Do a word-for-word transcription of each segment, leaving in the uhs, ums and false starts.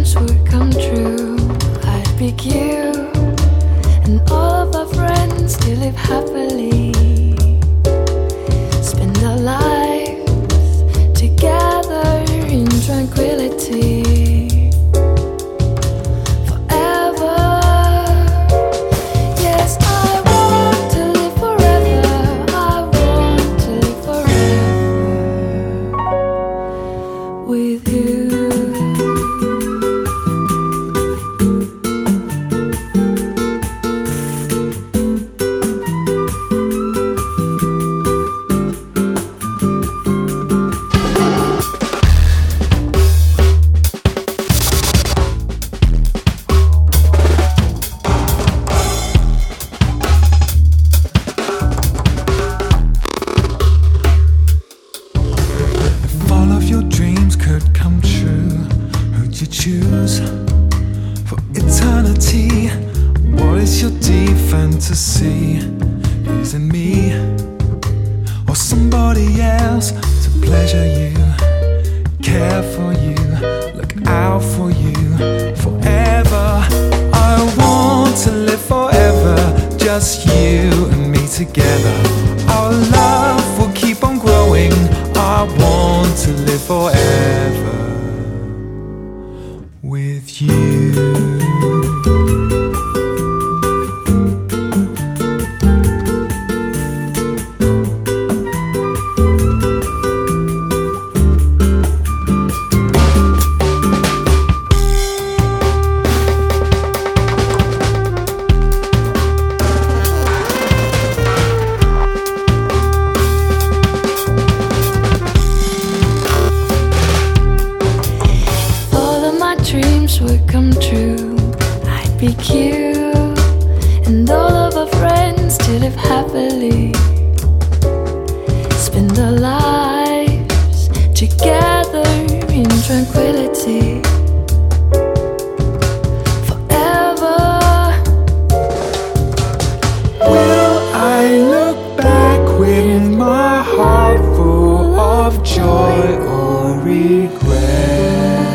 dreams would come true, I'd pick you and all of our friends to live happily, spend our lives together in tranquility. With you. All of your dreams could come true, who'd you choose for eternity? What is your deep fantasy? Is it me or somebody else to pleasure you, care for you, look out for you forever? I want to live forever, just you and me together. Our love will keep on growing. I want to live forever with you. Dreams would come true, I'd pick you and all of our friends to live happily, spend our lives together in tranquility. Forever. Will I look back with my heart full of joy or regret?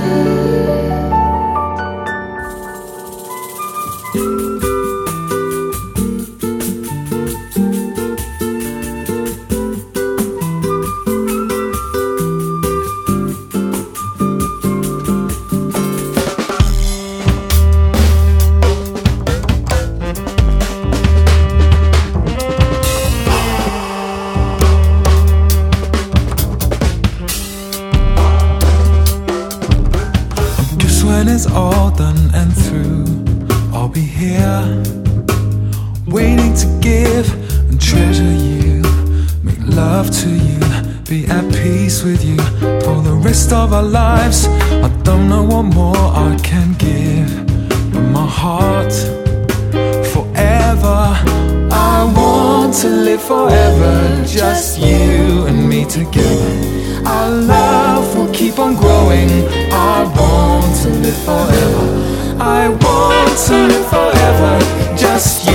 When it's all done and through, I'll be here, waiting to give and treasure you, make love to you, be at peace with you for the rest of our lives. I don't know what more I can give, but my heart forever. I want to live forever, just you and me together. Our love will keep on growing. I want to live forever. I want to live forever, just you.